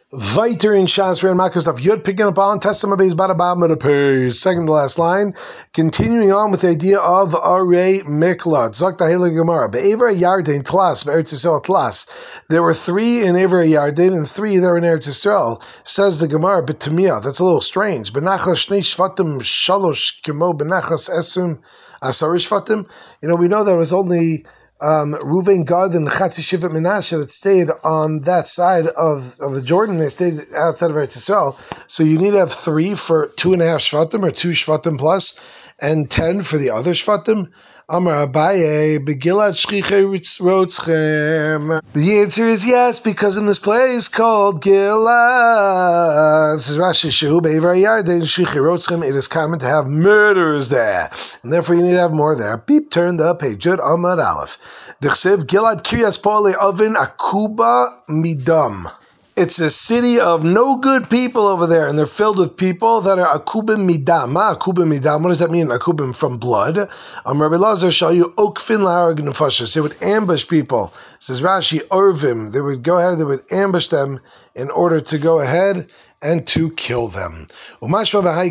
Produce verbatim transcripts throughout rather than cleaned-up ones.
Viter in Shas Ran Makas of Yud picking up on Testament base Badabam of the page. Second to last line. Continuing on with the idea of Arei Miklat. Zakta Hela Gemara. Be'ever Yarden Tlas, Eretz Yisrael Tlas. There were three in Ever Yarden and three there in Eretz Yisrael. Says the Gemara, B'Tamiyah. That's a little strange. Benachas Shnei Shvatim Shalosh Kemo Benachas Esum Asarish Shvatim. You know, we know there was only Um, Reuven, Gad, and Chatzi Shivat Menashe that stayed on that side of, of the Jordan. They stayed outside of Eretz Yisrael. So you need to have three for two and a half Shvatim, or two Shvatim plus, and ten for the other Shvatim. Amar Abaye, Begilad Shchiche Rotzchem. The answer is yes, because in this place called Gilad, this is Rashi Shehu Be'ever Yarden Shchiche Rotzchem, it is common to have murderers there, and therefore you need to have more there. Beep, turn the page. Jud Amar Aleph. Dechsev Gilad Kiryas Pole Oven Akuba Midam. It's a city of no good people over there, and they're filled with people that are akubim midam. Ma akubim midam. What does that mean? Akubim from blood. Um, Rabbi Lazar shall you okfin laharag nefashos. They would ambush people. Says Rashi, orvim. They would go ahead. They would ambush them in order to go ahead and to kill them. So why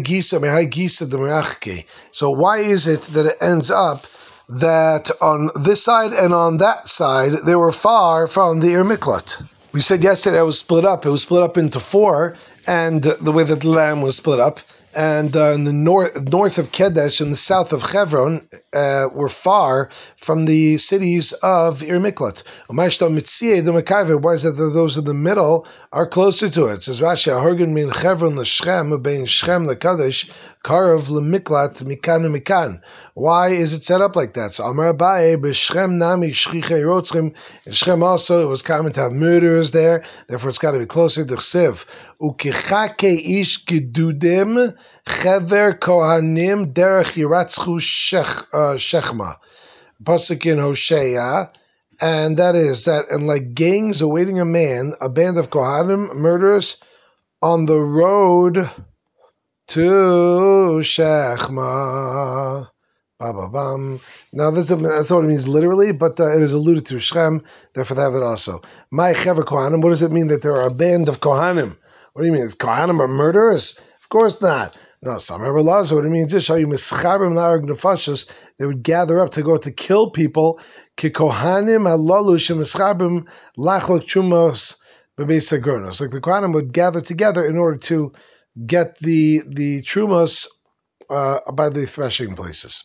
is it that it ends up that on this side and on that side they were far from the Ir Miklat? We said yesterday it was split up. It was split up into four, and the way that the land was split up. And uh, in the north, north of Kedesh and the south of Hebron uh, were far from the cities of Ir Miklat. Why is it that those in the middle are closer to it? It says Rashi, Ahorgan min Hebron l'Shchem, bein Shchem l'Kadesh, Karav l'Miklat, mikan mikan. Why is it set up like that? So Amar Abaye, b'Shchem nami shchichei rotzchem. In Shchem also, it was common to have murderers there. Therefore, it's got to be closer to Chsiv. Ukichake ish gedudim chever kohanim derech yiratzchu shechma. Pasuk in Hosea. And that is that, and like gangs awaiting a man, a band of kohanim, murderers, on the road to Shechma. Ba-ba-bam. Now, that's, that's what it means literally, but uh, it is alluded to Shem, therefore they have it also. My Chever Kohanim, what does it mean that there are a band of Kohanim? What do you mean? Is Kohanim are murderers? Of course not. No, some Rebbe Lazar, what it means is, they would gather up to go to kill people. Ki Kohanim halalu shemeschabrim lachlok chumos bebeis hagernos. Like the Kohanim would gather together in order to get the the trumos uh, by the threshing places.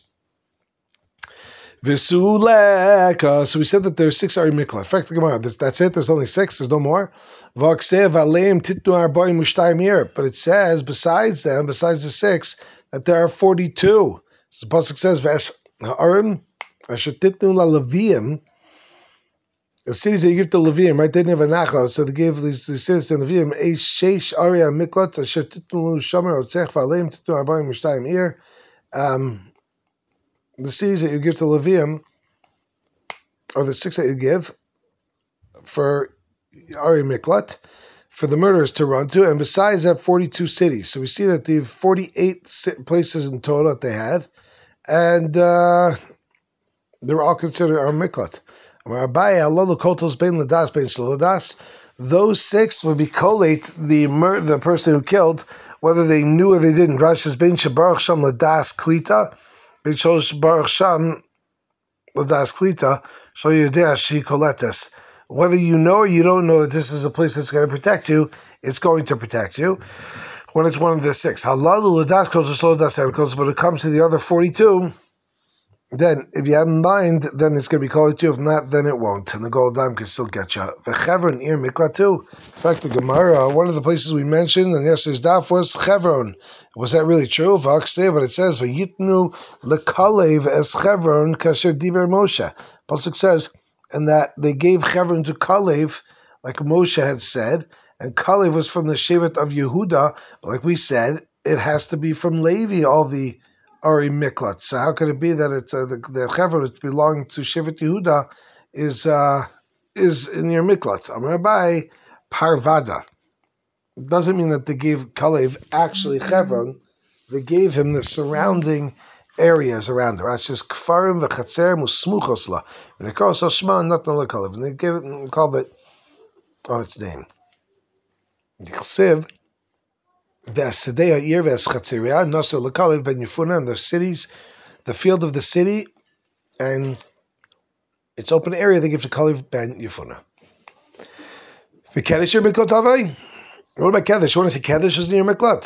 Visuleka. So we said that there's six Ari Mikla. Fact the Gemara. That's it. There's only six. There's no more. V'aksev aleim titnu arbaim mushtayim here. But it says besides them, besides the six, that there are forty-two. So the pasuk says v'arim asher titnu la leviim. The cities that you give to Levium, right? They didn't have a nachal, so they gave these, these cities to Levium. Eish sheish aria miklat asher titnu shomer otzech v'aleim titnu arbaim mushtayim here. Um. The cities that you give to Levium, or the six that you give for Ari Miklat, for the murderers to run to, and besides that, forty-two cities. So we see that the forty-eight places in total that they had, and uh, they were all considered Ari Miklat. Those six would be collate the mur- the person who killed, whether they knew or they didn't. Rashi says, "Bein shebarach sham ladas klita." Whether you know or you don't know that this is a place that's going to protect you, it's going to protect you. When it's one of the six. But when it comes to the other forty-two, then if you have in mind, then it's going to be called to you. If not, then it won't. And the gold dime can still get you. Chevron, Ir Miklat too. In fact, the Gemara, one of the places we mentioned, and yesterday's daf was Chevron. Was that really true? But it says, V'yitnu lekalev es Chevron kasher diber Moshe. Pasuk says, and that they gave Chevron to Kalev, like Moshe had said, and Kalev was from the Shevet of Yehuda. But like we said, it has to be from Levi, all the Ari Miklat. So how could it be that it's uh, the, the Chevron that belonging to Shevet Yehuda is uh, is in your Miklat? Amar Abaye Parvada. It doesn't mean that they gave Kalev actually Chevron. They gave him the surrounding areas around her. That's just Kfarim v'Chatzer musmuchos la. And they call it Shema, not the Kalev. And they gave it and called it, oh, its name. Ychsiv, Ve'asidei ha'ir ve'aschatzeria, Nosa l'kalev ben Yefuna, and the cities, the field of the city, and its open area, they give to Kalev ben Yefuna. V'kedesh your miklot avay? What about Kedesh? You want to say Kedesh is near miklot?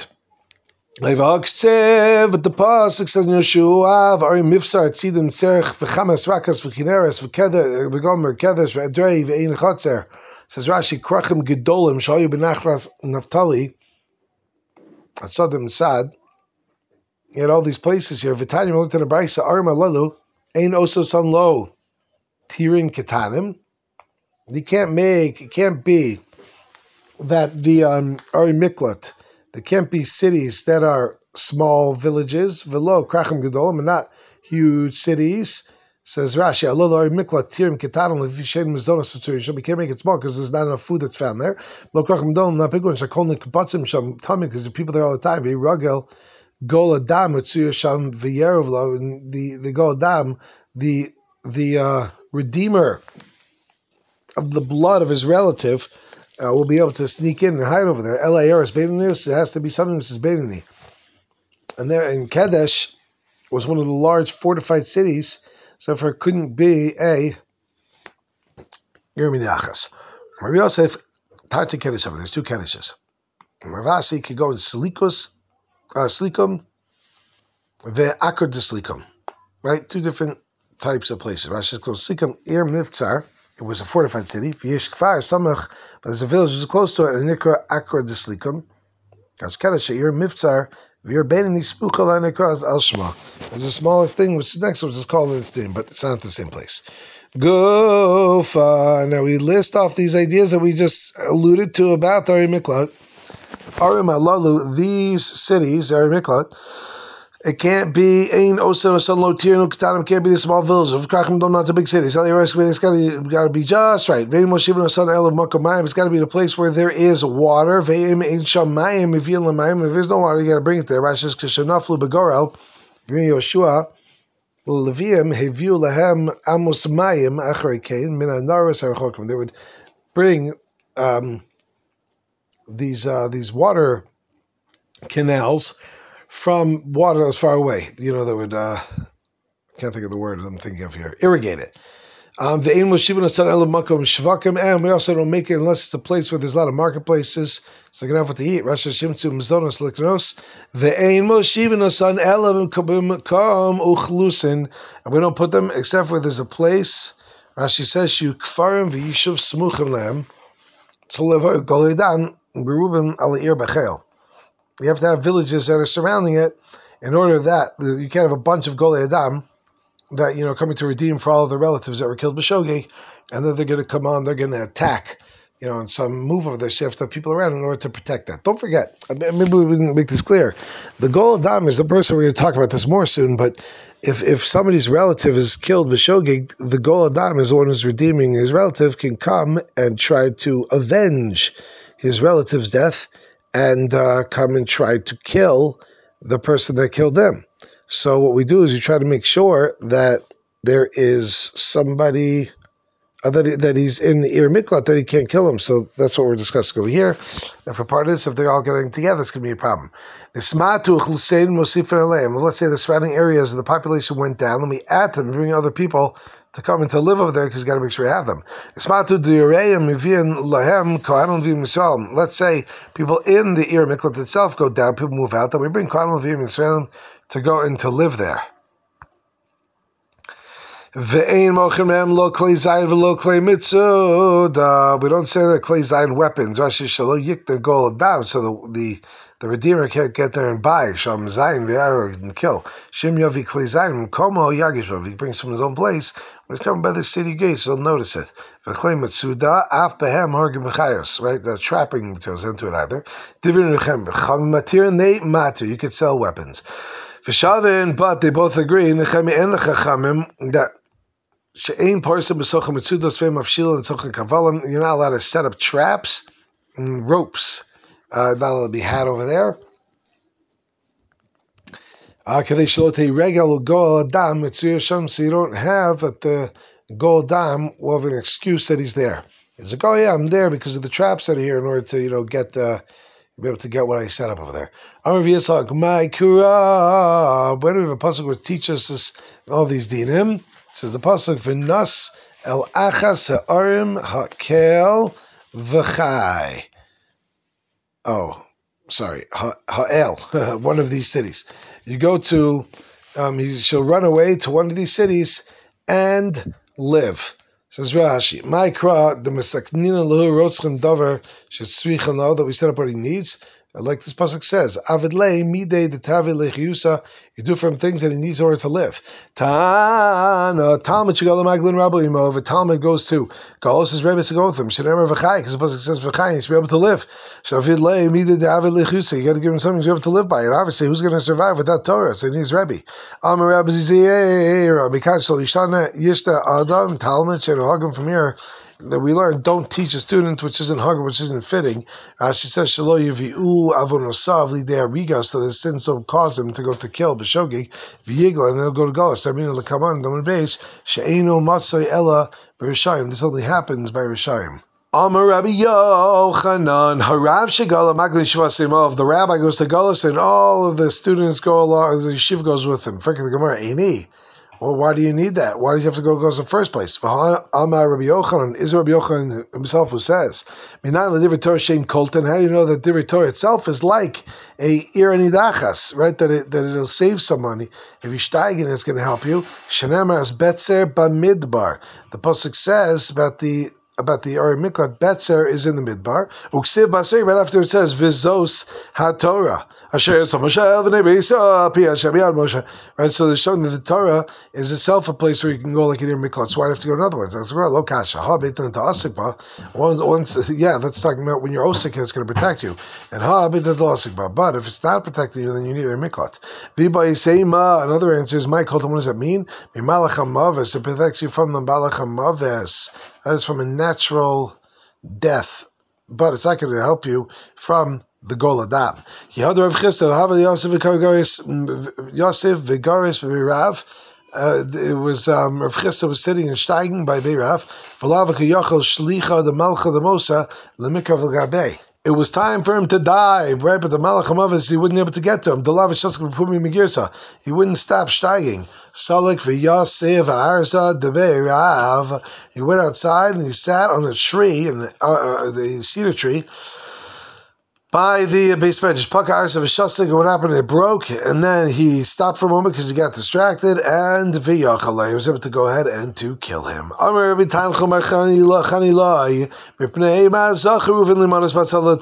But the pasuk says in Yeshua, "V'ari mifsar tzidim tzerich v'chamas rakas v'kineres v'keder v'gomer kedesh v'adrei v'ein chatzer." Says Rashi, "Krachim gedolim shayu b'nachras Naftali." Atzadim Sad. You had all these places here. V'tanya looked at the brayso. Arim alalu ein oso san lo tirin ketanim. You can't make. It can't be that the um, Ari Miklat. There can't be cities that are small villages, velo krachim gedolim, and not huge cities. Says Rashi, "Alol Ari Miklat tirim ketanim levishen mizonos v'turim." We can't make it small because there's not enough food that's found there. Lo krachim gedolim, not big ones. Shakol nekapatzim sham tamim, because the people there all the time. V'ragel gol adam etzuyah sham v'yerovlo, and the the gol adam, the the uh, redeemer of the blood of his relative. Uh, will be able to sneak in and hide over there. L A R is Beinoni. It has to be something that is Beinoni. And there in Kadesh was one of the large fortified cities, so if it couldn't be a Yermi Achas. Rabbi Yosef, Tarti Kadesh over there's two Kadeshes. Ravasi could go in Silikus, uh, Slikum, Ve'akar de Slikum. Right? Two different types of places. Rashi goes Slikum, Ir Miftzar. It was a fortified city. V'yesh Kfar Samach, but there's a village which is close to it, and Nikra Akra Deslikum. Kashkadash Yeir Miftzar, V'yer Beinoni Spuchal Nikra Al Shema. There's a smaller thing which is next, which is called its name, but it's not the same place. Gofa. Now we list off these ideas that we just alluded to about Ari Miklat. Arim Alalu, these cities, Ari Miklat. It can't be Ein Osen or San Lotir no Ketanim. Can't be the small villages of Krachim Dom, not the big cities. It's got to got to be just right. Vein Moshiv no San El of Makomayim. It's got to be the place where there is water. Vein Ein Shamayim Ivil Lamayim. If there's no water, you got to bring it there. Rashi says Kishanaflu Begorel. Vein Yoshua Leviim Heviu Lahem Amos Mayim Achrei Kain Min Anaris Harchokim. They would bring um, these uh, these water canals from water that was far away. You know, that would, uh, I can't think of the word I'm thinking of here, irrigate it. Um, the Ein Moshiv no San El Makom Shvakim, and we also don't make it unless it's a place where there's a lot of marketplaces, so you can have what to eat. Rashi Shimtzu Mizdonos Liknos. The Ein Moshiv no San El Makom Uchlusin, and we don't put them except where there's a place. Rashi says, "You Kfarim v'Yishuv Smuchim Lehem to live Goledan Berubim Al Ir Bechel." You have to have villages that are surrounding it. In order that you can't have a bunch of Golei Adam that, you know, coming to redeem for all of the relatives that were killed by Shogeg, and then they're going to come on, they're going to attack, you know, in some move over there. So you have to have people around in order to protect that. Don't forget, maybe we can make this clear. The Golei Adam is the person, we're going to talk about this more soon, but if if somebody's relative is killed by Shogeg, the Golei Adam is the one who's redeeming his relative, can come and try to avenge his relative's death and uh, come and try to kill the person that killed them. So what we do is we try to make sure that there is somebody uh, that, that he's in the Ir Miklat that he can't kill him. So that's what we're discussing over here. And for part of this, if they're all getting together, it's going to be a problem. Let's say the surrounding areas of the population went down, and we add them, bring other people to come and to live over there, because you got to make sure you have them. Let's say people in the Ir Miklat itself go down, people move out, then we bring Kohanim Levim Yisrael to go and to live there. We don't say that Klei Zayin weapons. Rashi Shalo Yikta Gol down, so the, the the Redeemer can't get there and buy Sham Zayin V'Yarog and kill. Shim Yavi Klei Zayin Komo Yagishov. He brings from his own place. When he's coming by the city gates, he'll notice it. V'Klei Mitzuda Af Behem Hargim B'Chayos. Right, the trapping materials into it either. Divin Rechem B'Cham Matir Nei Matir. You could sell weapons. V'Shavin, but they both agree. Nechemi En Lechachamim that. You're not allowed to set up traps and ropes. Uh, not allowed to be had over there. Uh, so you don't have at the Gol Dam, we'll have an excuse that he's there. He's like, oh yeah, I'm there because of the traps that are here in order to, you know, get uh, be able to get what I set up over there. Amar Yitzchak, my kura. When do we have a pasuk which teaches us all these dinim? It says the pasuk v'nas el achas ha'arim ha'kel v'chai. Oh, sorry, ha'el, one of these cities. You go to, um, he shall run away to one of these cities and live. Says Rashi, my kra the mesaknina lehu rotzchem davar shetzricha lo that we set up what he needs. Like this pasuk says, Avid lei midei the tavi lechiyusa. You do from things that he needs in order to live. Tana Talmud shigala maglin rabbi imo. If a Talmud goes to Galos his rebbe to go with him. Shenemer v'chai because the pasuk says v'chai he needs to be able to live. So Avid lei midei the tavi lechiyusa. You got to give him something to be able to live by. And obviously, who's going to survive without Torah? So he needs rebbe. Amar Rabbi Ziyeh Rabbi Kachel Yishana Yishta Adam Talmud Shenohagim from here. That we learn, don't teach a student which isn't hugger, which isn't fitting. Uh, she says, "Shelo yiviu avonosav lidei ariga," so the sin so cause him to go to kill b'shogig v'yigla, and they'll go to Galus. I mean, l'kaman daman beis she'eno matzoi ella b'rishayim. This only happens by rishayim. Amar Rabbi Yochanan, harav shegala magli shvasimov. The rabbi goes to Galus, and all of the students go along. The yeshiva goes with him. Frankly, the Gemara, Eini. Well, why do you need that? Why does he have to go to Galus in the first place? Amar Rabbi Yochanan, is Rabbi Yochanan himself who says, Minan l'divrei Torah shein kolten. How do you know that divrei Torah itself is like a iranidachas, right? That it that it'll save somebody. If you steigen, it's going to help you. Shenema as betzer b'midbar. The pasuk says about the about the Ari Miklat, Betzer is in the Midbar. Uksiv Basri, right after it says, Vizos HaTorah. Asher Moshe V'nei Beisa Pi Hashem Yad Moshe. Right, so they're showing that the Torah is itself a place where you can go like in Ari Miklat. So why do you have to go to another one? That's well, Lokasha. Ha Beitan Ta'asikba. Once, yeah, that's talking about when you're Osik, it's going to protect you. And Ha Beitan Ta'asikba. But if it's not protecting you, then you need Ari Miklat. Biba Yiseima, another answer is, my Koltam, what does that mean? Mimalach HaMaves, it protects you from the Malach HaMaves. That is from a natural death, but it's not going to help you from the Gol Adam. Yosef Vigaris Virav. It was um, Rav Chisda was sitting and steiging by Beirav. It was time for him to die, right? But the Malach HaMavis, he wouldn't be able to get to him. He wouldn't stop steiging. Salik v'Yosef ha'arza deveirav. He went outside and he sat on a tree, and uh, uh, the cedar tree, by the base bench. Paka arza v'shaslik. And what happened? It broke, and then he stopped for a moment because he got distracted, and v'yachalei, he was able to go ahead and to kill him. Amar v'tanchum chanilai mipnei ma'zacharu v'limanos batzala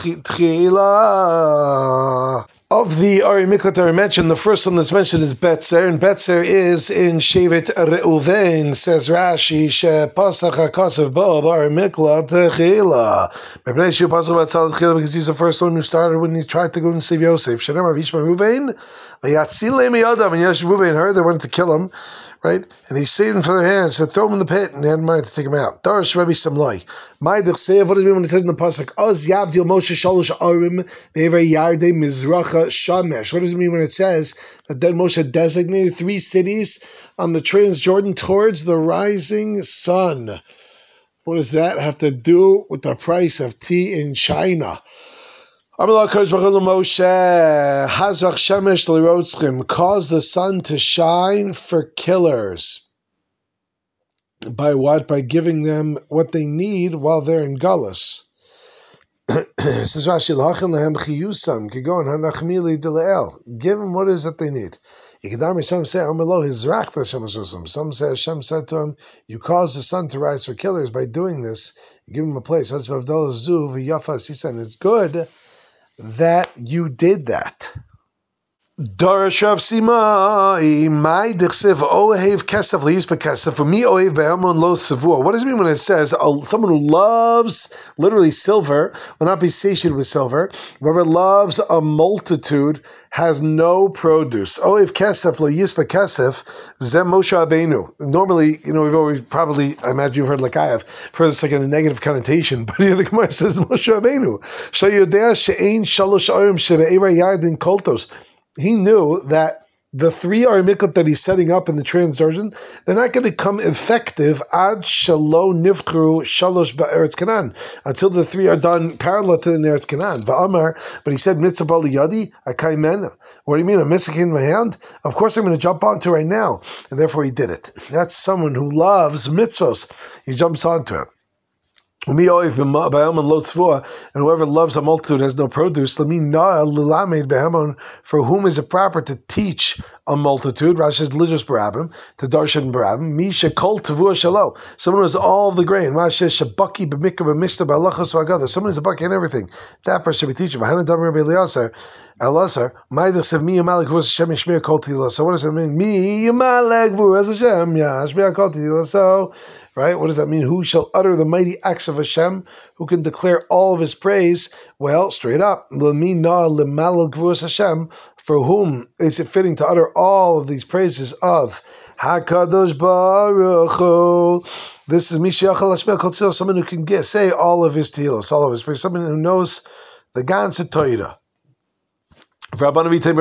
tchila. Of the Ari Miklat I mentioned, the first one that's mentioned is Betzer, and Betzer is in Shevet Reuven, says Rashi, She Pasach HaKasav Bo Ari Miklat Chila. Mepnei Shu Pasach Batzal Chila, because he's the first one who started when he tried to go and save Yosef. Shenemar Vishma Reuven, Vayatzilei Miyadav, and Yosef Reuven heard they wanted to kill him, right? And he saved him from their hands, so throw him in the pit, and they had in mind to take him out. Darish Rebbe Samlai. My Dechsev, what does it mean when it says in the Pasuk? Oz Yavdil Moshe Shalosh Arim, Be'ever Yardei Mizracha Shamesh. What does it mean when it says that then Moshe designated three cities on the Transjordan towards the rising sun? What does that have to do with the price of tea in China? Cause the sun to shine for killers. By what? By giving them what they need while they're in Galus. Says Rashi, give them what it is that they need. Some say Some say Hashem said to him, you cause the sun to rise for killers by doing this. You give them a place. And it's good that you did that. Darash Rav Simai, my dichsev ohev kesef leis bekesef. For me, ohev be'amon lo savua. What does it mean when it says uh, someone who loves literally silver will not be satiated with silver? Whoever loves a multitude has no produce. Ohev kesef lo yis bekesef zem Moshe Rabbeinu. Normally, you know, we've always probably, I imagine you've heard like I have, for this like in a negative connotation. But here the Gemara says Moshe Rabbeinu. Shayodea she'ein shalosh orim shebe'era yardin koltos. He knew that the three are miklat that he's setting up in the Transjordan, they're not going to become effective ad shalo nivchru shalosh ba'eretz Canaan, until the three are done parallel to the Eretz Canaan. Ba'amar, but he said mitzvah bali yadi akaymena. What do you mean, a mitzvah in my hand? Of course I'm going to jump onto right now, and therefore he did it. That's someone who loves mitzvos. He jumps onto it. And whoever loves a multitude has no produce. For whom is it proper to teach a multitude? Rashi's Lidus Barabim, to Darshan Barabim. Misha Kol Tavua Shalo. Someone who has all the grain. Rashi Shabaki B'Mikra B'Mishta B'Alachas V'Agada. Someone who's a bucky and everything. That person should be teaching. V'Hanu Dam Rabbi Eliezer. Elazar. Ma'idach Sev Mi Yamalek V'Uz Hashem Yishmir Kol Tila. So what does it mean? Mi Yamalek V'Uz Hashem Yishmir Kol Tila. So, right? What does that mean? Who shall utter the mighty acts of Hashem? Who can declare all of His praise? Well, straight up. L'mi na l'malel gvurus Hashem. For whom is it fitting to utter all of these praises of HaKadosh Baruch Hu? This is Mishiach HaLashmel Kotzil, someone who can get, say all of his tehillos, all of his praise, someone who knows the ganze Torah. He who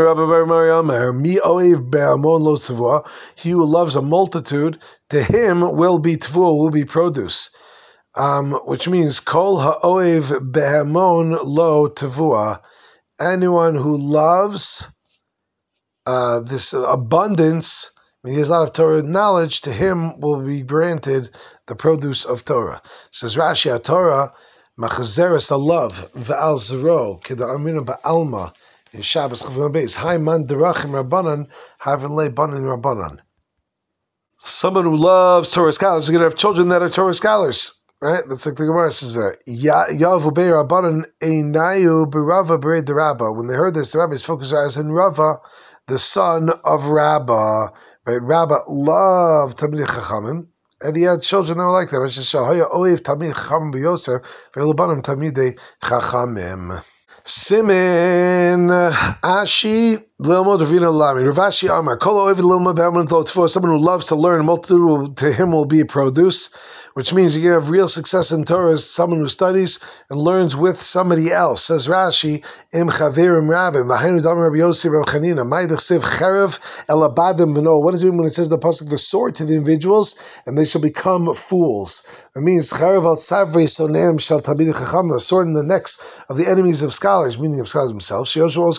loves a multitude, to him will be tvua, will be produce. Um, which means kol ha'oev behamon lo tvua. Anyone who loves uh, this abundance, I mean, he has a lot of Torah knowledge, to him will be granted the produce of Torah. Says Rashi, Torah machazeres the love ve'al zero keda amina ba'alma. In Shabbos Chavim Beis, Hai man derachim rabbanan, havin le banan rabbanan. Someone who loves Torah scholars is going to have children that are Torah scholars, right? That's like the Gemara says there. Yavu bei rabbanan einayu berava berei derabba. When they heard this, the rabbis focused their eyes on Rava, the son of Rabba. Right? Rabba loved Talmidei Chachamim, and he had children that were like that. It's just Shahaya Oiv Talmidei Chachamim b'Yosef ve'Elabanim Talmidei Chachamim. Simin Ashi Lilmod Ravina Lami Ravashi Amar Kolo Ovid Lilmod Be'amun Tlotfo. Someone who loves to learn, a multitude will, to him will be produce, which means you have real success in Torah as someone who studies and learns with somebody else. Says Rashi, Im Chavirim Rabim V'Hainu Dam Rabbi Yossi Rav Chanina Ma'idach Siv Cherev Elabadim V'No. What does it mean when it says the pasuk, the sword to the individuals and they shall become fools? It means Cherev Al Savri Soneim Shal Talmidei Chacham, the sword in the necks of the enemies of scholars, meaning of scholars themselves. Those who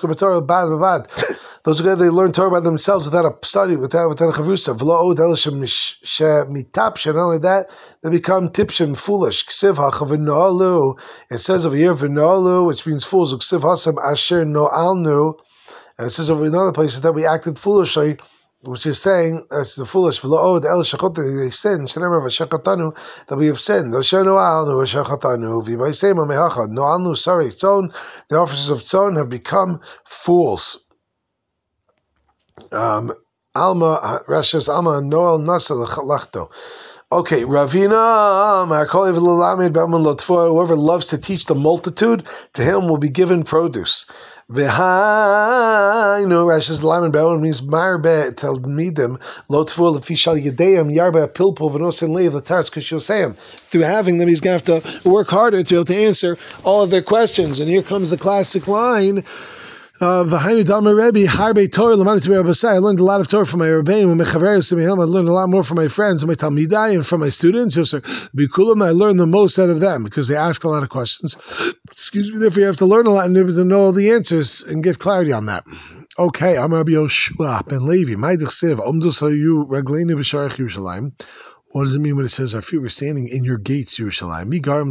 they learn Torah by themselves without a study, without without a chavrusa. Not only that, they become tipshin, foolish. It says over here v'no'alu, which means fools. And it says over in other places that we acted foolishly, which is saying that's the foolish. They sin. That we have sinned. No, sorry, Tzon. The officers of Tzon have become fools. Um, Alma Rashas Alma Noel Nasal Lachto. Okay, Ravina, whoever loves to teach the multitude, to him will be given produce. V'ha, you know, Rashis Laman Be'on means Marbe Talmidim Lo Tful Fishal Yedeim Yarba Pilpul V'Nosin Leiv Latarz Kishyoseim. Through having them, he's going to have to work harder to be able to answer all of their questions. And here comes the classic line. I learned a lot of Torah from my Rebbeim, I learned a lot more from my friends, and my Talmidai, and from my students. I learned the most out of them because they ask a lot of questions. Excuse me, therefore you have to learn a lot and to know all the answers and get clarity on that. Okay, I'm Rabbi Yoshua ben Levi. What does it mean when it says our feet were standing in your gates, Yerushalayim?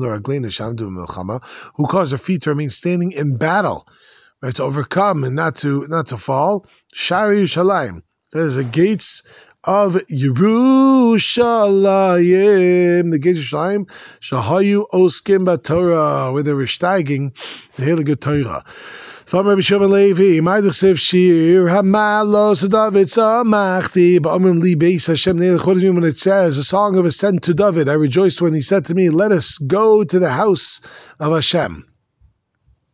Who caused our feet to remain standing in battle? Right, to overcome and not to not to fall. Shari Yerushalayim. That is the gates of Yerushalayim. The gates of Yerushalayim. Shahayu oskim b'Torah, where they were steiging the Heilige Torah. From Rabbi Shimon Levi, Ma'idach Shir Hamalos David Samachti Ba'amim Li Beis Hashem Neilach. What does it mean when it says a song of ascent to David? I rejoiced when he said to me, "Let us go to the house of Hashem."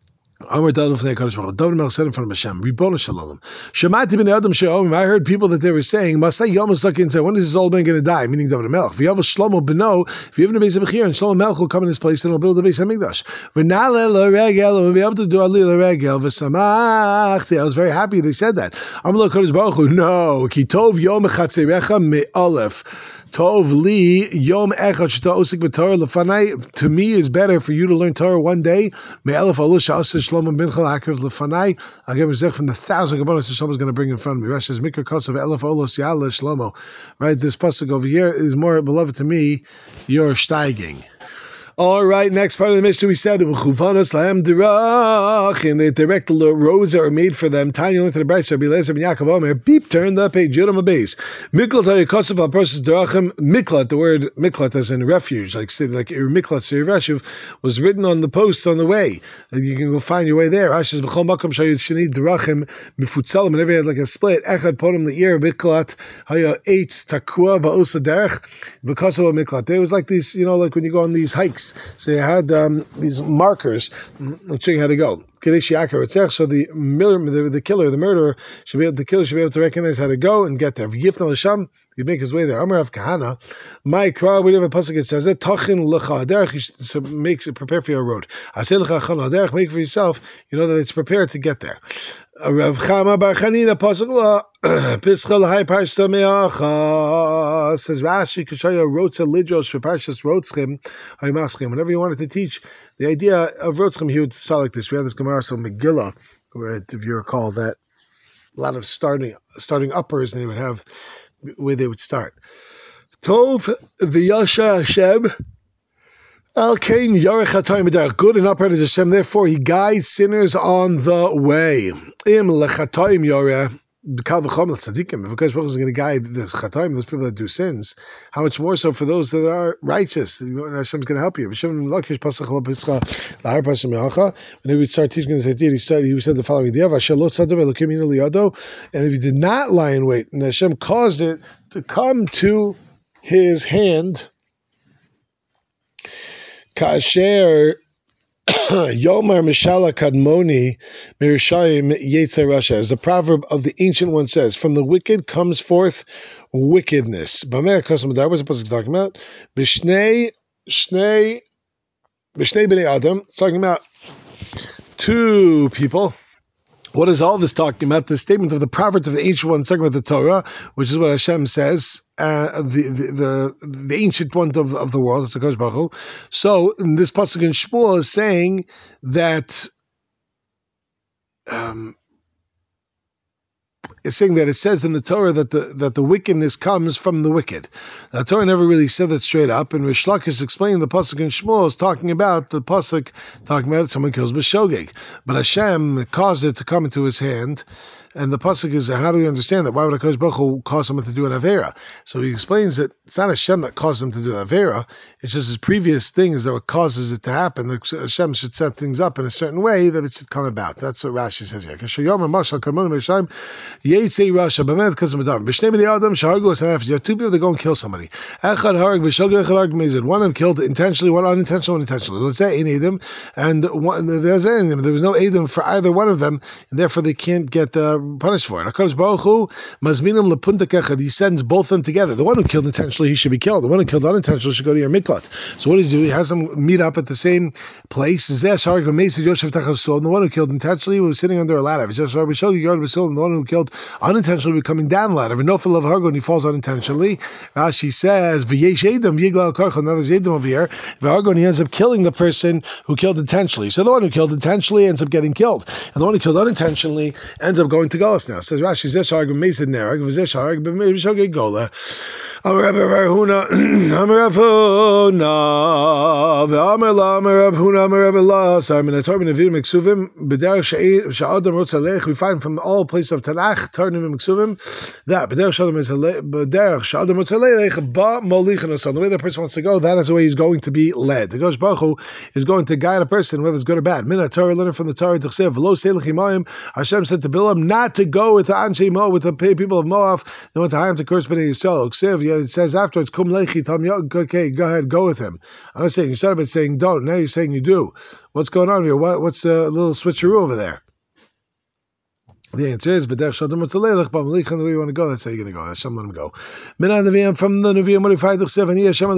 Amar David Fnei Kadosh Baruch Hu. David Melch said in front of Hashem, Ribono Shalom. Shemati b'nei Adam she'omim. I heard people that they were saying, Masai Yom Sakin said, when is this old man going to die? Meaning David Melch. V'yav Shlomo b'no. If you have a base of Bechir, and Shlomo Melch will come in his place and will build a base of Hamikdash. V'nale l'regel. We'll be able to do Ali l'regel. V'samachti. I was very happy they said that. Amar Kadosh Baruch Hu. No. Ki tov yom echatzerecha me'alef. Tov li yom echad shta osik b'Torah lefanai. To me is better for you to learn Torah one day. Me'alef alush sha'aseh Shlomo bin Chal Hakrav lefanai. I'll give a zech from the thousand kabbalas that Shlomo is going to bring in front of me. Rashi says mikra kosav elef olos ya'ala Shlomo. Right, this pasuk over here is more beloved to me. You're steiging. All right, next part of the Mishnah we said, "V'chuvanos lahem dirach," and the direct roads that are made for them. Tanya into the Brayso, Rabbi Eliezer ben Yaakov Omer, beep, turn the page, Yud on the base. Miklat hayikosav al persons dirachim. Miklat, the word miklat as in refuge, like like miklat sir reshuv, was written on the post on the way. And you can go find your way there. Rashi says, "B'chol makom shayid sheni dirachim mifutzalim." Whenever you had like a split, echad ponim the ear miklat haya eight takua ba'osa derech v'kosav miklat. It was like these, you know, like when you go on these hikes. So you had um, these markers that show you how to go. So the, the the killer, the murderer, should be able, the killer should be able to recognize how to go and get there. He'd make his way there. Amar Rav Kahana, my crowd, we have a pasuk that says it. Tachin lecha derech, makes it prepare for your road. I say lecha chana derech, make it for yourself. You know that it's prepared to get there. Rav Chama Bar Chanina pasuk la pischal hay parshas me'acha says Rashi Kishaya Rotza Lidros for parshas Rotzchem hay maschem. Whenever you wanted to teach the idea of Rotzchem, he would start like this. We had this Gemara, so Megillah, where if you recall that a lot of starting starting uppers, and they would have where they would start. Tov v'yasha Hashem al kain yarech hatayim b'derech. Good and upright is Hashem. Therefore, He guides sinners on the way. Im lechatayim yareh. Kal v'chom l'tzadikim. If Hakadosh Baruch Hu is going to guide the chatayim, those people that do sins, how much more so for those that are righteous? Hashem is going to help you. When he would start teaching this idea, he said, he said the following idea: and if he did not lie in wait, and Hashem caused it to come to his hand, kasher Yomar Mishala Kadmoni Mirishayim Yetzer Rasha, as the proverb of the ancient one says, from the wicked comes forth wickedness. B'mei Kosom Adar, what's the pasuk talking about? B'shnei Shnei B'shnei B'nei Adam, it's talking about two people. What is all this talking about? The statement of the proverbs of the ancient one talking about the Torah, which is what Hashem says, uh, the, the the the ancient one of, of the world, it's the Kodesh Baruch Hu. So in this pasuk in Shmuel is saying that um, it's saying that it says in the Torah that the that the wickedness comes from the wicked. The Torah never really said that straight up, and Rish Lakish explaining the pasuk in Shmuel is talking about the pasuk talking about someone kills b'shogeg, but Hashem caused it to come into his hand. And the pasuk is, how do we understand that? Why would HaKadosh Baruch Hu cause someone to do an avera? So he explains that it's not Hashem that caused him to do an avera. It's just his previous things that what causes it to happen. That Hashem should set things up in a certain way that it should come about. That's what Rashi says here. You have two people that go and kill somebody. One of them killed intentionally, one unintentionally, unintentionally. Let's say in Edom, and one, there's Edom. There was no Edom for either one of them, and therefore they can't get uh, punished for it. HaKadosh Baruch Hu mazminam lepunta kechad. He sends both of them together. The one who killed intentionally, he should be killed. The one who killed unintentionally should go to your miklat. So what does he do? He has them meet up at the same place. And the one who killed intentionally was sitting under a ladder. And the one who killed unintentionally was coming down the ladder. And he falls unintentionally. Rashi says, now there's Edom over here. And he ends up killing the person who killed intentionally. So the one who killed intentionally ends up getting killed. And the one who killed unintentionally ends up going to Golos now. Says Rashi, Zesharg Mesa Nerag, Zesharg B'Mishogeg Gola. Amar Rabbi Huna, Amar Rav Huna, Amar La, Amar Rav Huna, Amar Rabbi La. So I'm in a Torah Nevim Miksuvim, B'derech Sha'adam Rotzalech. We find from all places of Tanakh, Torah Nevim Miksuvim, that B'derech Sha'adam Rotzalech, Ba Molichan Osan. The way that person wants to go, that is the way he's going to be led. The Kodesh Baruch Hu is going to guide a person, whether it's good or bad. Mina Torah learning from the Torah T'chsev V'lo Seilach Imayim. Hashem said to Bilam not to go with the Anshe Moab, with the people of Moab. They went to Hayim to curse Bnei Yisrael. it says afterwards, Kum lechi tam yo, okay, go ahead, go with him. I'm not saying, you started by saying don't, now you're saying you do. What's going on here? What, what's the little switcheroo over there? The answer is, but the way you want to go, that's how you're going to go. Hashem let him go. From the Nevi'im, what if I seven years? Hashem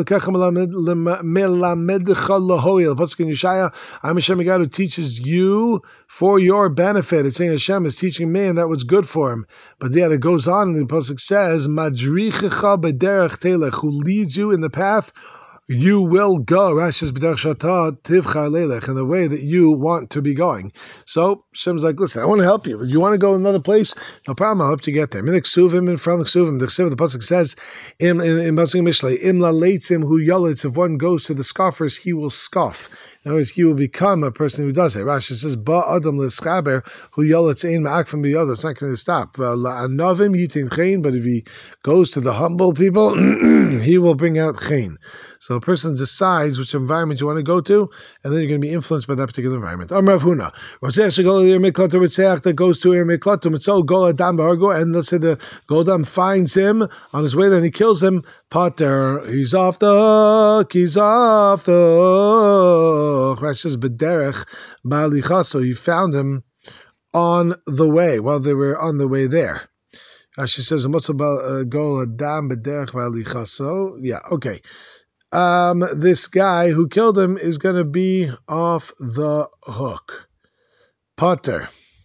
Yeshaya, I'm Hashem God who teaches you for your benefit. It's saying Hashem is teaching man that was good for him. But yeah, it goes on, and the pasuk says, Madrichecha b'derech telech, who leads you in the path you will go, Rashi's b'derech shata tivcha leilech, in the way that you want to be going. So Shem's like, listen, I want to help you. If you want to go another place, no problem, I'll help you get there. Min ksuvim and from ksuvim. The ksuvim, the pasuk says in in pasuk mishlei, im la leitzim hu yalitz. If one goes to the scoffers, he will scoff. In other words, he will become a person who does it. Rashi says, ba adam l'schaber hu yalitz ein ma'ak from the other. It's not going to stop. La anavim yitin chen. But if he goes to the humble people, he will bring out chen. So a person decides which environment you want to go to, and then you're going to be influenced by that particular environment. Amar Rav Huna, that goes to Ir Miklat, and let's say the Goldam finds him on his way, then he kills him. Pater, he's off the hook, he's off the hook. Rashi says, B'derech ba'alicha, so he found him on the way, while they were on the way there. Rashi says, what's about Gol Adam B'derech ba'alicha? So, yeah, okay. Um, this guy who killed him is going to be off the hook. Potter.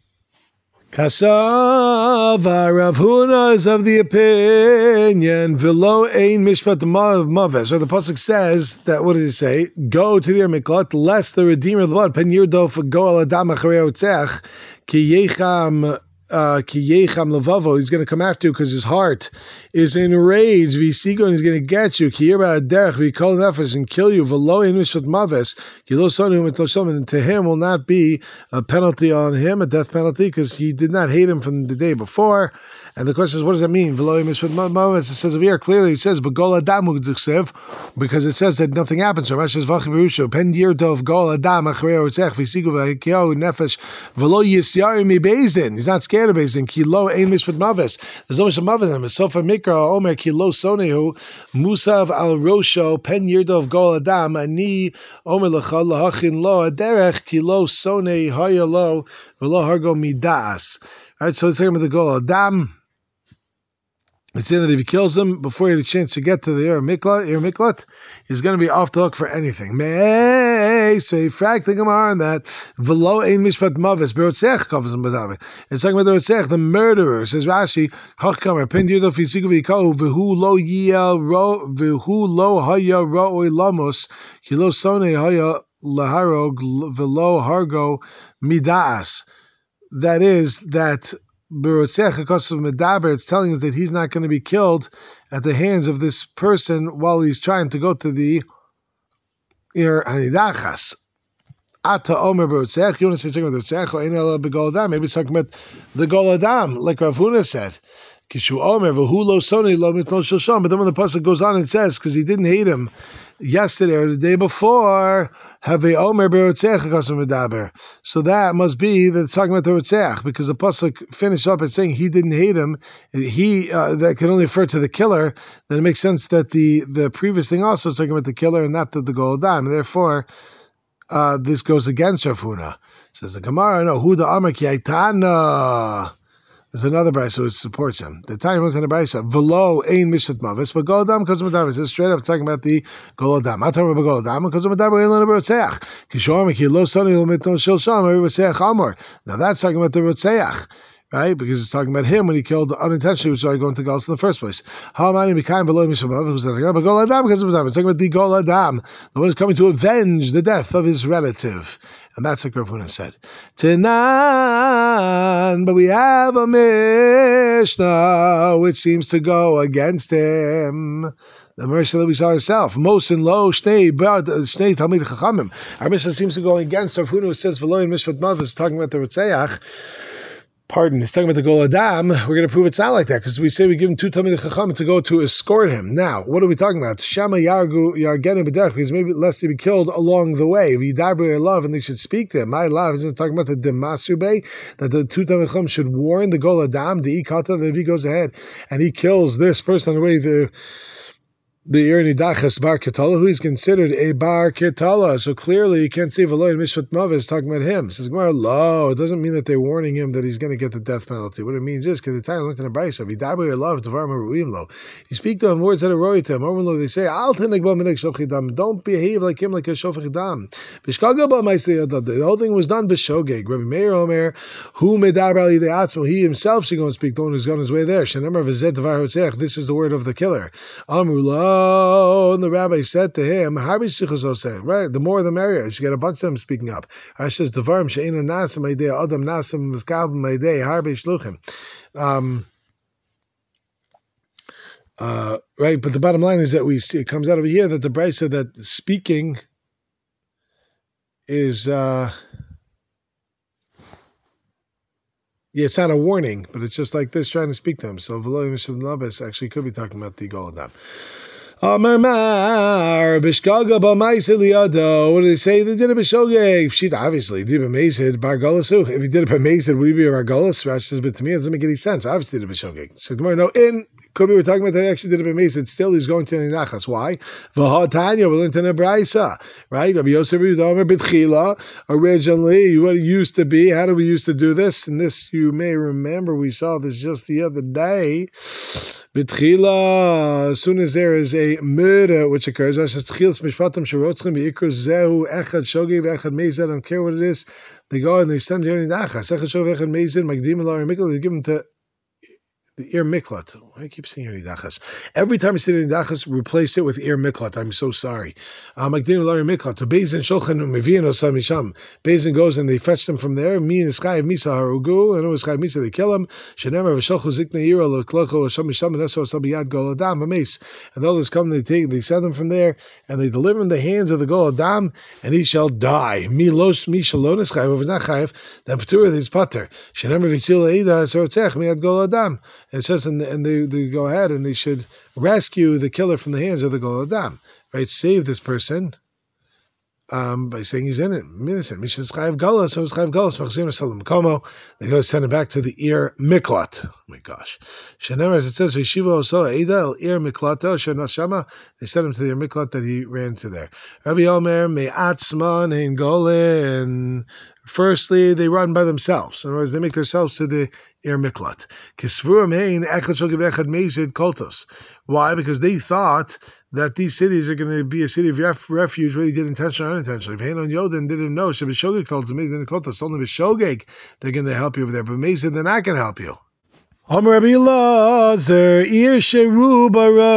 Kasava Rav Huna is of the opinion V'lo ein mishpat maves. Or the pasuk says that, what does he say? Go to the Miklat, lest the Redeemer of the blood pen yirdof go al adam acharei otzeach ki yecham. Uh, he's going to come after you because his heart is enraged. V'sigo, and he's going to get you. And kill you. And to him will not be a penalty on him, a death penalty, because he did not hate him from the day before. And the question is, what does that mean? It says over here clearly, it says, because it says that nothing happens. So Rashi says, Pen yirtov gol adam acharei otzech v'sigo v'hikyahu nefesh v'lo yisyar mi bezdin. He's not scared of bezdin. Kilo ein mishpat maves. There's no mishpat maves. Sofa mikra omer kilo sonehu musav al rosho pen yirtov gol adam ani omer lecha lahachin lo aderech kilo sonei hayalo v'lo hargo midas. All right, so it's talking about the gol adam. It's saying that if he kills him before he had a chance to get to the Ir Miklat, Ir Miklat, he's going to be off the hook for anything. May so he fact the Gemara on that. V'lo ein mishpat maves berotzech kavos b'davim. It's talking about the rotzech, the murderer. Says Rashi, Chachkamer pen yirdof yisigu v'yikahu v'hu lo yia ro v'hu lo haya ro'oi lamos kilo sonei haya laharog v'lo hargo midas. That is that. It's telling us that he's not going to be killed at the hands of this person while he's trying to go to the Ir Hanidachas. Ata Omer B'Rotzech. You want to say something about Rotzech or Ein Ela B'Gol Adam? Maybe it's talking about the Gol Adam, like Rav Huna said. Kishu Omer V'Hu Lo Soni Lo Mitnol Shosham. But then when the pasuk goes on and says, because he didn't hate him yesterday or the day before, have a Omer B'Rotzech Chasam V'Daber. So that must be that it's talking about the Rotzech, because the pasuk finished up and saying he didn't hate him. He uh, that can only refer to the killer. Then it makes sense that the the previous thing also is talking about the killer and not the, the Gol Adam. Therefore, uh, this goes against Rav Huna. Says the Gemara, no, Hu da Amar Ki Aitana. There's another brayso which supports him. The time was in a brayso. V'lo ein mishpat maves, but Gol Adam because of Madam. It's straight up talking about the Gol Adam. I talk about Gol Adam because of Madam. Ein lo Rotzeach. Kishor Miki lo Soni lo Mitnon Shel Sham Rotzeach Amor. Now that's talking about the Rotzeach, right? Because it's talking about him when he killed unintentionally, which started going to Gauls in the first place. How many became below mishpat maves? Was talking about Gol Adam because of Madam. It's talking about the Gol Adam, the one who's coming to avenge the death of his relative. And that's what Rav Huna said. Tanan, but we have a Mishnah which seems to go against him. The Mishnah that we saw herself. Mosin lo shnei shnei talmid chachamim. Our Mishnah seems to go against Rav Huna who says v'lo in mishpat maves, talking about the Rotzeach. Pardon, he's talking about the Gol Adam. We're going to prove it's not like that because we say we give him two Talmidei Chacham to go to escort him. Now, what are we talking about? Shama Yargu Yargenu B'derech, because maybe lest he be killed along the way. V'yidabru love, and they should speak to him. My love isn't talking about the Demasube, that the two Talmidei Chacham should warn the Gol Adam, the Ikata, that if he goes ahead and he kills this person on the way, the the Ir Nidachas Bar Ketala, who is considered a Bar Ketala. So clearly you can't say Veloy Mishvat Mavis talking about him. It says, lo, it doesn't mean that they're warning him that he's going to get the death penalty. What it means is, because the time looked in a Brisa, Vidabu love Devar Maruim lo. You speak to him words that are roy to him. Or they say, Al Tinagba Minik Shochidam. Don't behave like him like a Shochidam. Bishkagaba Maisayadad. The whole thing was done Bishogeg. Rabbi Meir Omer, who Medar Ali de Atzmo, he himself should go and speak to one who's gone his way there. Shenemar Vizet Devar Hotzech. This is the word of the killer. Amrullah. Oh, and the rabbi said to him, right, the more the merrier. You should get a bunch of them speaking up. I says, Devarim she'enu nasim idea, Adam nasim miskavim idea, harbe shluchim. Um, uh, right, but the bottom line is that we see, it comes out over here that the Brisa said that speaking is, uh, yeah, it's not a warning, but it's just like this, trying to speak to him. So, Veloy Mishad Labis actually could be talking about the Gol Adam. Amar Mar Bishkaga B'Maised Liado. What did they say? They did it b'shogeg. Shit, obviously, did it b'Maised Bargolas. If he did it b'Maised, would he be a Bargolas? Rashi says, but to me, it doesn't make any sense. Obviously, did it b'shogeg. So tomorrow, no, in could be we're talking about that they actually did it b'Maised. Still, he's going to Ninachas. Why? V'ha Tanya, we're into Nebraisa, right? Rabbi Yosef Yudomer B'Tchila. Originally, what it used to be. How do we used to do this? And this, you may remember, we saw this just the other day. B'Tchila, as soon as there is a murder which occurs, I don't care what it is, they go and they stand there in the achas. They give them to the Ir Miklat. Why do I keep saying Ir Nidachas? Every time I say Ir Nidachas, replace it with Ir Miklat. I'm so sorry. Magdim Lar Ir Miklat. To Bezin Shulchan Mevian Osam Misham. Bezin goes and they fetch them from there. Me and Sky of Misa Harugu. And it was Sky of Misa, they kill him. Shenemer V'Sholchu Zikna Yira L'Klocho Osam Misham and Eso Osam Biyad Gol Adam Ames. And others come, they take, they send them from there, and they deliver in the hands of the Gol Adam, and he shall die. Mi Losh Mi Shalonis Chayev. If it's not Chayev, then Patur is Pater. Shenemer V'Tzil Eida So Tzech Miyad Gol Adam. It says, and, and they, they go ahead and they should rescue the killer from the hands of the Gol Adam, right? Save this person um, by saying he's in it, innocent. Mishnah Chayav Galas, so it's Chayav Galas. Machzim Salam Komo. They go send him back to the Ir Miklat. Oh my gosh. Shenemar, as it says, Yeshiva Oso Eida El Ir Miklato Shenashama. They sent him to the Ir Miklat that he ran to there. Rabbi Omer Me'atzman Ein Golin. Firstly, they run by themselves. In other words, they make themselves to the Ir Miklat. Why? Because they thought that these cities are going to be a city of ref- refuge, whether they did intentionally or unintentionally. If Hanon Yoden didn't know, Shebishogeg told them, only Bishogeg, they're going to help you over there. But Mesa, they're not going to help you. Omer Rabbi Elazar, Ir Sheru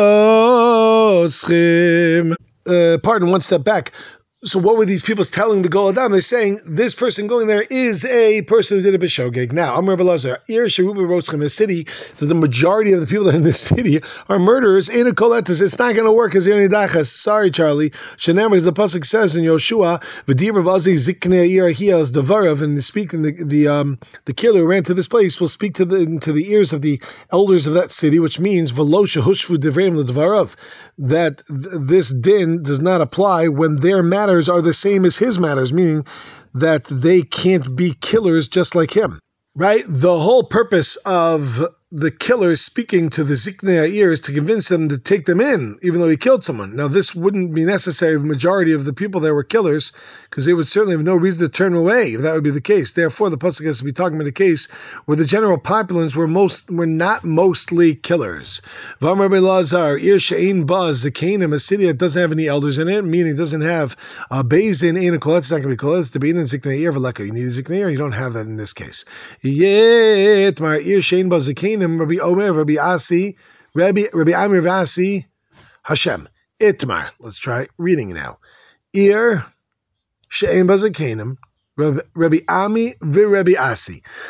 Baroschim. Uh, pardon, one step back. So what were these people telling the Gol Adam? They're saying this person going there is a person who did a b'shogeg. Now, Amar Belazar, Ir Sheruba Rotzchem, the city, so the majority of the people that are in this city are murderers. In a koletus, it's not going to work as Ir Nidachas. Sorry, Charlie. Shenemar, as the pasuk says in Yoshua, V'dir Vazi Ziknei Ir Hias Devarav, and speaking the the um the killer who ran to this place will speak to the to the ears of the elders of that city, which means V'lo Shehushvu Devreim LeDvarav, that th- this din does not apply when their matters are the same as his matters, meaning that they can't be killers just like him, right? The whole purpose of the killer speaking to the Ziknei Ha'ir is to convince them to take them in, even though he killed someone. Now, this wouldn't be necessary for the majority of the people that were killers, because they would certainly have no reason to turn away if that would be the case. Therefore, the pasuk has to be talking about a case where the general populace were most were not mostly killers. V'amar Rabbi Elazar, Ir she'ein baz zekanim, a city that doesn't have any elders in it, meaning it doesn't have a bezin, ein a kolet, it's not going to be kolet, it's to be in Ziknei Ha'ir v'leka. You need a Ziknei Ha'ir, you don't have that in this case. Yet, mar Ir she'ein baz zekanim, Rabbi Omer, Rabbi Asi, Rabbi Rabbi Amir Vasi, Hashem, Itmar. Let's try reading now. Ir she'ein bazakanim, Rabbi Ami v'Rabbi Asi.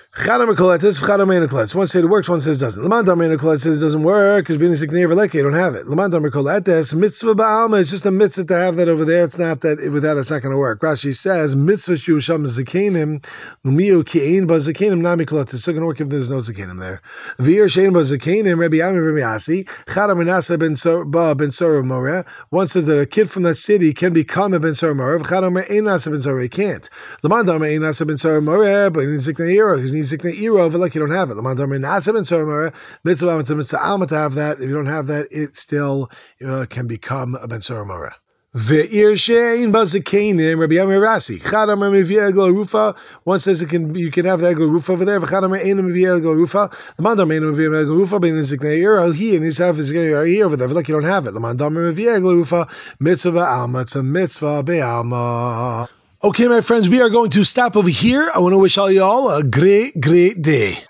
Chadam koletes, chadam meina koletes. One says it works, one says it doesn't. Lamandam meina koletes says it doesn't work because being a siknei veleke, you don't have it. Lamandam koletes, mitzvah ba'alma. It's just a mitzvah to have that over there. It's not that without it's not going to work. Rashi says mitzvah shu sham zakenim, lumiu ki'in ba zakenim nami koletes. It's still going to work if there's no zakenim there. V'ir shein ba zakenim, Rabbi Yami, Rabbi Asi. Chadam menasa ben ba ben sora moreh. One says that a kid from that city can become a ben sora moreh. Chadam menasa ben sora, he can't. Lamandam menasa ben sora moreh, but he's siknei iro because he's siknei iro. Like you don't have it. Lamandam menasa ben sora moreh. Mitzvah mitzvah mitzvah alma to have that. If you don't have that, it still uh, can become a ben sora moreh. Ve'ir shein bazikenim, Rabbi Yami Rasi. Chadam mevia egel rufa. One says it can you can have the egel rufa over there. Chadam einam mevia egel rufa. Lamandam einam mevia egel rufa. Bein ziknei iro. He and his half is here over there. Like you don't have it. Lamandam mevia egel rufa. Mitzvah alma. It's a mitzvah be'alma. Okay, my friends, we are going to stop over here. I want to wish all you all a great, great day.